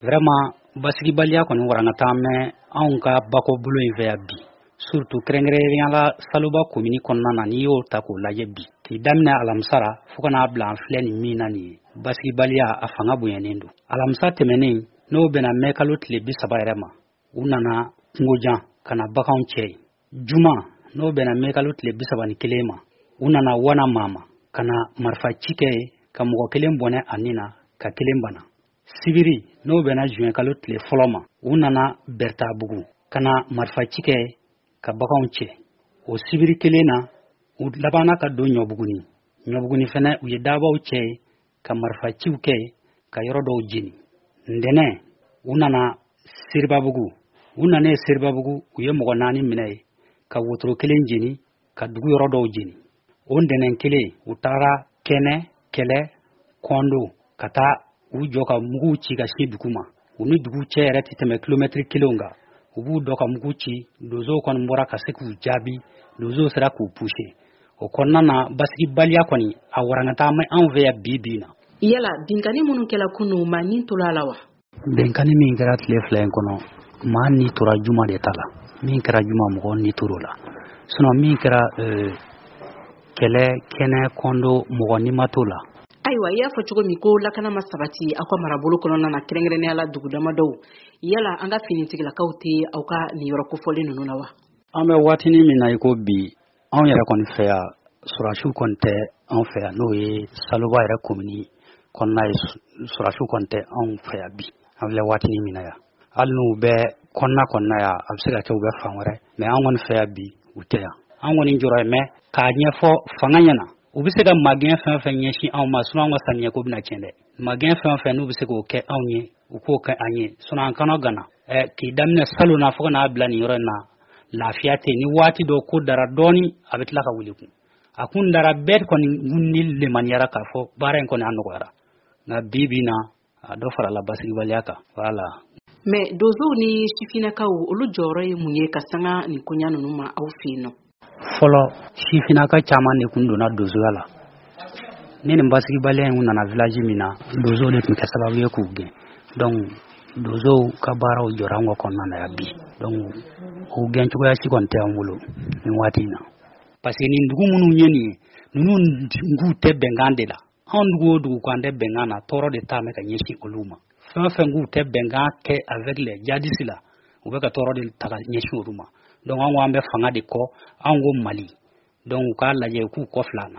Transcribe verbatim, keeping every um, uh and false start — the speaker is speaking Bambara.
Vraiment basigi baliya kɔni warangata mɛ anw ka bako bolo in fɛ bi surtout kɛrɛnkɛrɛnnenya la Saluba commune kɔnɔna na n'i y'o ta k'o lajɛ bi k'i daminɛ alamisara fo kana bila an filɛ nin min na nin ye basigi baliya a fanga bonyanen don alamisa tɛmɛnen n'o bɛna mɛ kalo tile bi saba yɛrɛ ma u nana kungojan kana baganw cɛ juma n'o bɛna mɛ kalo tile bi saba ni kelen ma u nana wana mama kana marifa ci kɛ ka mɔgɔ kelen bɔnɛ a nin na ka kelen bana Sibiri n'o bɛna juin kalo tile fɔlɔ ma u nana Bertabugu kana marifa ci kɛ ka baganw cɛ o sibiri kelen na u labanna ka don Ɲɔbuguni Ɲɔbuguni fɛnɛ u ye dabaw cɛ ka marifa ciw kɛ ka yɔrɔ dɔw jeni Ndɛnɛ u nana Siribabugu u nana Siribabugu u ye mɔgɔ naani minɛ ye ka wotoro kelen jeni ka dugu yɔrɔ dɔw jeni o Ndɛnɛ kelen u taara Kɛnɛ Kɛlɛ Kɔndo ka taa u jɔ ka mugu ci ka si dugu ma u ni dugu cɛ yɛrɛ tɛ tɛmɛ kilomɛtiri kelen kan u b'u dɔ ka mugu ci donsow kɔni bɔra ka se k'u jaabi donsow sera k'u pousser o kɔnɔna na basigi baliya kɔni a warangata mɛ anw fɛ yan bi bi na yala binkani minnu kɛla kunu maa ni tola la wa binkani min kɛra tile fila in kɔnɔ maa ni tora juma de ta la min kɛra juma mɔgɔ ni toro la sinon min kɛra kɛlɛ Kɛnɛ Kɔndo mɔgɔ ni ma to la ayiwa i y'a fɔ cogo min ko lakana ma sabati aw ka marabolo kɔnɔna na kɛrɛnkɛrɛnnenya la dugu damadɔw yala an ka finitigilakaw tɛ aw ka nin yɔrɔ kofɔlen ninnu na wa an bɛ waatinin min na i ko bi anw yɛrɛ kɔni fɛ yan surasiw kɔni tɛ anw fɛ yan n'o ye Saluba yɛrɛ commune kɔnɔna ye surasiw kɔni tɛ anw fɛ yan bi an filɛ waatinin min na yan hali n'u bɛ kɔnɔna kɔnɔna yan a bɛ se ka kɛ u bɛ fan wɛrɛ mais an kɔni fɛ yan bi u tɛ yan an kɔni jɔrɔ ye mais k'a ɲɛfɔ fanga ɲɛna u bɛ se ka magɛn fɛn fɛn ɲɛsin anw ma sinon anw ka saniyɛ ko bɛna tiɲɛ dɛ magɛn fɛn fɛn n'u bɛ se k'o kɛ anw ye u k'o kɛ an ye sinon an kana gana ɛ k'i daminɛ salon na fo ka n'a bila nin yɔrɔ in na lafiya tɛ ni waati dɔ ko dara dɔɔni a bɛ tila ka wuli kun a kun dara bɛɛ kɔni ni lemaniyara k'a fɔ baara in kɔni a nɔgɔyara nka bi bi na a dɔ farala basigibaliya kan voilà mais donsow ni sifinnakaw olu jɔyɔrɔ ye mun ye ka sanga nin koɲa ninnu ma aw fɛ yen nɔ fɔlɔ sifinnaka caman de kun donna donsoya la ni nin basigibaliya in nana village min na donsow de tun kɛ sababu ye k'u gɛn donc donsow ka baaraw jɔra an ka kɔnɔna na yan bi donc o gɛn cogoya si kɔni tɛ an bolo nin waati in na parce que nin dugu minnu ye nin ye ninnu dugu tɛ bɛnkan de la anw dugu o dugu k'an tɛ bɛnkan na tɔɔrɔ de t'a mɛn ka ɲɛsin olu ma fɛn o fɛn k'u tɛ bɛnkan kɛ avec les djihadistes la u bɛ ka tɔɔrɔ de ta ka ɲɛsin olu ma donc an ko an bɛ fanga de kɔ an ko Mali donc u k'a lajɛ u k'u kɔfilɛ an na